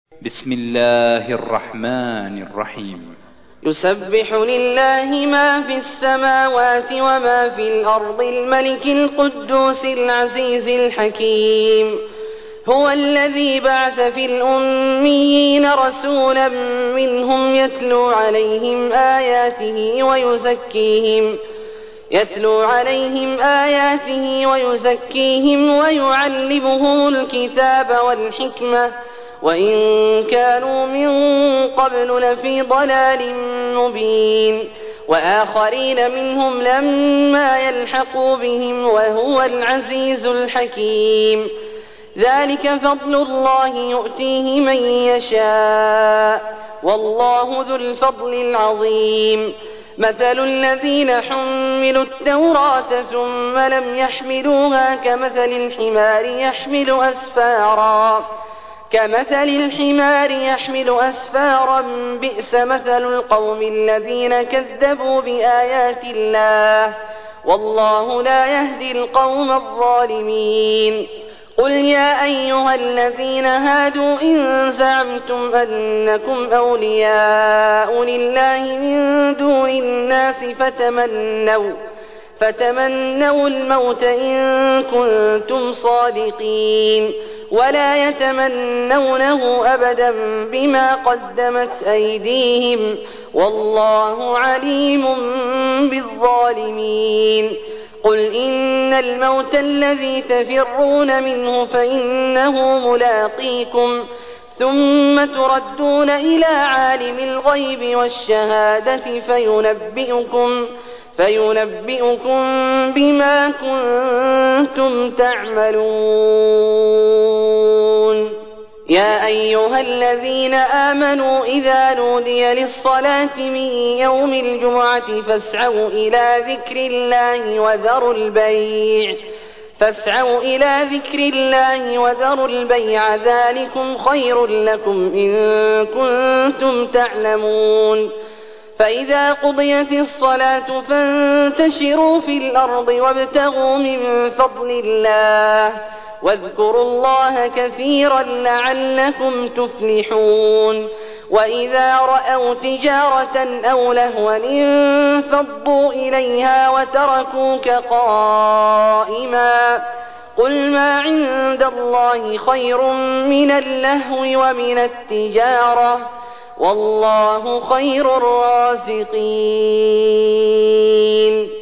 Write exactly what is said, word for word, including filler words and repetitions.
بسم الله الرحمن الرحيم. يسبح لله ما في السماوات وما في الأرض الملك القدوس العزيز الحكيم. هو الذي بعث في الأميين رسولا منهم يتلو عليهم آياته ويزكيهم يتلو عليهم آياته ويزكيهم ويعلمهم الكتاب والحكمة وإن كانوا من قبل لفي ضلال مبين، وآخرين منهم لما يلحقوا بهم وهو العزيز الحكيم. ذلك فضل الله يؤتيه من يشاء والله ذو الفضل العظيم. مثل الذين حملوا التوراة ثم لم يحملوها كمثل الحمار يحمل أسفارا كمثل الحمار يحمل أسفارا بئس مثل القوم الذين كذبوا بآيات الله والله لا يهدي القوم الظالمين. قل يا أيها الذين هادوا إن زعمتم أنكم أولياء لله من دون الناس فتمنوا فتمنوا الموت إن كنتم صادقين ولا يتمنونه أبدا بما قدمت أيديهم والله عليم بالظالمين. قل إن الموت الذي تفرون منه فإنه ملاقيكم ثم تردون إلى عالم الغيب والشهادة فينبئكم فينبئكم بما كنتم تعملون. يا أيها الذين آمنوا إذا نودي للصلاة من يوم الجمعة فاسعوا إلى ذكر الله وذروا البيع فاسعوا إلى ذكر الله وذروا البيع ذلكم خير لكم إن كنتم تعلمون. فإذا قضيت الصلاة فانتشروا في الأرض وابتغوا من فضل الله واذكروا الله كثيرا لعلكم تفلحون. وإذا رأوا تجارة أو لهوا انفضوا إليها وتركوك قائما قل ما عند الله خير من اللهو ومن التجارة والله خير الرازقين.